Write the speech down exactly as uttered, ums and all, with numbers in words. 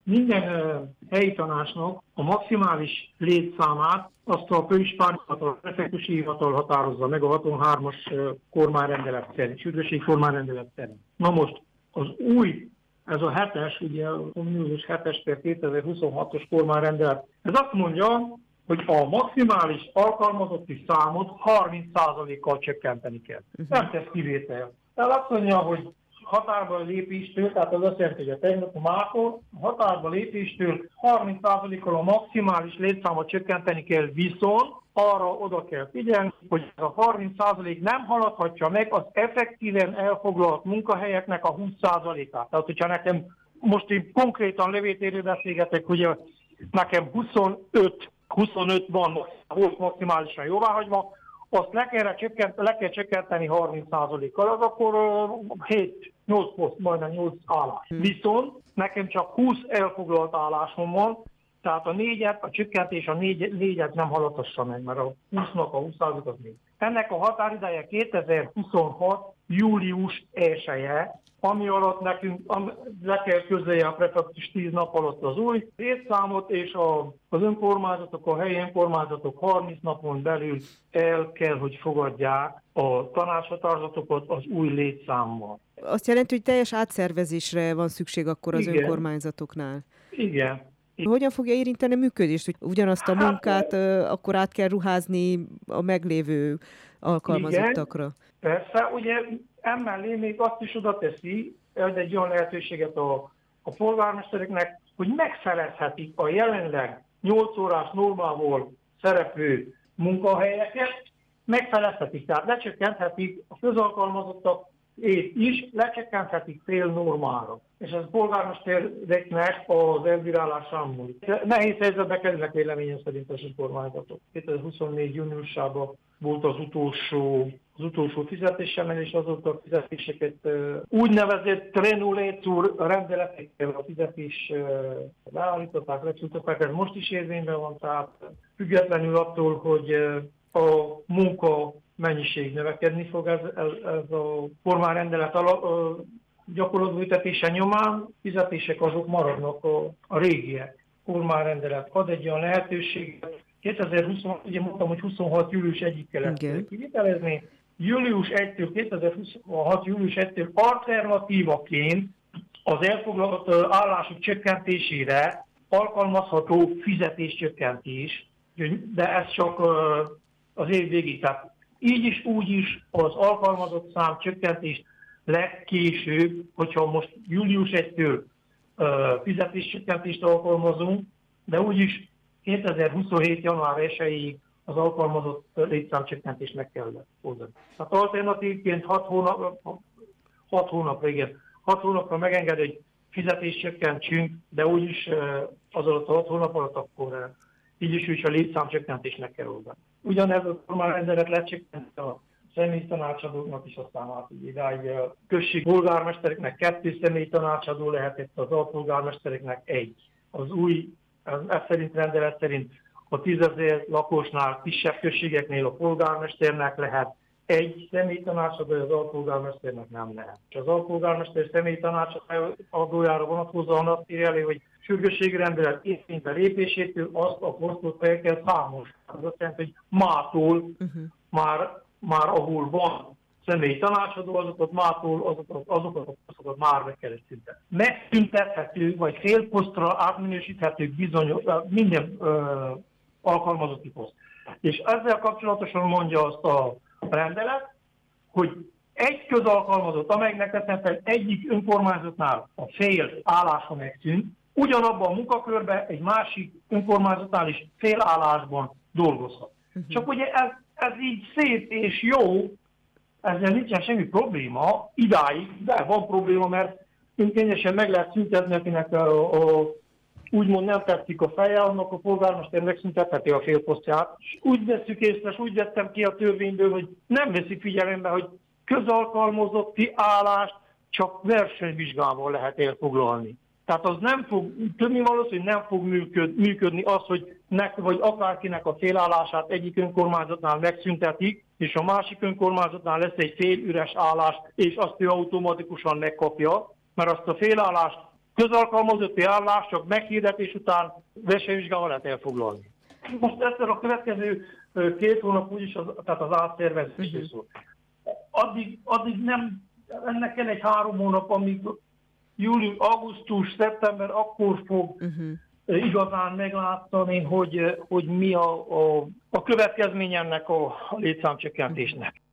minden uh, helyi tanácsnak a maximális létszámát azt a főispáni hivatal, a prefektusi hivatal határozza meg a hatvanhármas uh, kormányrendelet szerint, sürgősségi kormányrendelet szerint. Na most az új, ez a hetes, ugye a komuniós hetes per kétezer-huszonhatos kormányrendelet, ez azt mondja, hogy a maximális alkalmazotti számot harminc százalékkal csökkenteni kell. Nem tesz kivétel. Tehát azt mondja, hogy határba lépéstől, tehát az azt jelenti, hogy a technokumától határba lépéstől harminc százalékkal a maximális létszámot csökkenteni kell, viszont arra oda kell figyelni, hogy a harminc százalék nem haladhatja meg az effektíven elfoglalt munkahelyeknek a húsz százalékát. Tehát, hogyha nekem most én konkrétan levételről beszélgetek, hogy nekem huszonöt, huszonöt van, volt maximálisan jóváhagyva, azt le kell, csökkent, le kell csökkenteni harminc százalékkal, az akkor hét-nyolc poszt, majdnem nyolc állás. Hmm. Viszont nekem csak húsz elfoglalt állásom van, tehát a négyet, a csökkentés a négy, négyet nem haladhassa meg, mert a húsznak a húsz százalék az négy. Ennek a határideje kétezer-huszonhat. július elseje, ami alatt nekünk am, le kell közölje a prefektus tíz nap alatt az új létszámot, és a, az önkormányzatok, a helyi önkormányzatok harminc napon belül el kell, hogy fogadják a tanácshatározatokat az új létszámmal. Azt jelenti, hogy teljes átszervezésre van szükség akkor az Igen. önkormányzatoknál? Igen. Hogyan fogja érinteni a működést, hogy ugyanazt a munkát hát, akkor át kell ruházni a meglévő alkalmazottakra? Igen, persze, ugye emellé még azt is oda teszi, hogy egy olyan lehetőséget a, a polgármestereknek, hogy megfelezhetik a jelenleg nyolc órás normával szereplő munkahelyeket, megfelezhetik, tehát lecsökkenthetik a közalkalmazottak is, lecsökkenthetik fél normára. És ez a polgármestereknek az elbírálásán múlik. Nehéz helyzetbe kerülnek véleményem szerint az önkormányzatok. kétezer-huszonnégy. júniusában volt az utolsó, az utolsó fizetésemelés, azóta a fizetéseket úgynevezett Renault rendeletekkel a fizetés leállították, lecsútották, ez most is érvényben van, tehát függetlenül attól, hogy a munka mennyiség növekedni fog, ez, ez, ez a kormányrendelet gyakorlatba ültetése nyomán, fizetések azok maradnak a, a régiek. Kormányrendelet ad egy olyan lehetőséget. kétezer-huszonhat, ugye mondtam, hogy huszonhat. július elsejéig lehet kivitelezni. július elsejétől, kétezer-huszonhat. július elsejétől alternatívaként az elfoglalt állások csökkentésére alkalmazható fizetéscsökkentés, de ez csak az év végig. Tehát így is, úgy is az alkalmazott szám csökkentés legkésőbb, hogyha most július elsejétől uh, fizetéscsökkentést alkalmazunk, de úgyis kétezer-huszonhét. január elsejéig az alkalmazott létszámcsökkentést meg kell hozni. Tehát alternatívként hat hónap, hat hónapra, igen, hat hónapra megenged, hogy fizetést csökkentsünk, de úgyis uh, az alatt a hat hónap alatt akkor uh, így is úgy a létszámcsökkentést kell oldani. Ugyanez a kormányrendelet lecsökkent a személyi tanácsadóknak is, aztán át így idáig a község polgármestereknek kettő személyi tanácsadó lehetett, az alpolgármestereknek egy. Az új, ez szerint rendelet szerint a tízezer lakosnál, kisebb községeknél a polgármesternek lehet egy személyi tanácsadó, az alpolgármesternek nem lehet. És az alpolgármester személyi tanácsadójára vonatkozóan azt írja elő, hogy sürgősségi rendelet érvénybe lépésétől azt a posztot fel kell számolni. Az azt jelenti, hogy mától uh-huh. már, már ahol van személyi tanácsadó, azokat mától, azokat, azokat a posztokat már meg kell szüntetni. Megszüntethető, vagy fél posztra átminősíthető bizonyos, minden ö, alkalmazotti poszt. És ezzel kapcsolatosan mondja azt a rendelet, hogy egy közalkalmazott, amelynek teszem egyik önkormányzatnál a fél állása megszűnt, ugyanabban a munkakörben egy másik önkormányzatnál is fél állásban dolgozhat. Uh-huh. Csak ugye ez, ez így szép és jó, ezzel nincsen semmi probléma, idáig, de van probléma, mert önkényesen meg lehet szüntetni, akinek a, a, úgymond nem tetszik a feje, annak a polgármester megszüntetheti a félposztját. És úgy vesszük észre, és úgy vettem ki a törvényből, hogy nem veszik figyelembe, hogy közalkalmazotti állást csak versenyvizsgával lehet elfoglalni. Tehát az nem fog, többnyilván valószínű, hogy nem fog működni az, hogy nek, vagy akárkinek a félállását egyik önkormányzatnál megszüntetik, és a másik önkormányzatnál lesz egy fél üres állás, és azt ő automatikusan megkapja, mert azt a félállást közalkalmazotti állás, csak meghirdetés után versenyvizsgával lehet elfoglalni. Most egyszer a következő két hónap úgyis az, tehát az átszervezés uh-huh. szól. Addig, addig nem, ennek kell egy három hónap, amíg július, augusztus, szeptember, akkor fog uh-huh. igazán meglátani, hogy, hogy mi a, a, a következmény ennek a létszámcsökkentésnek.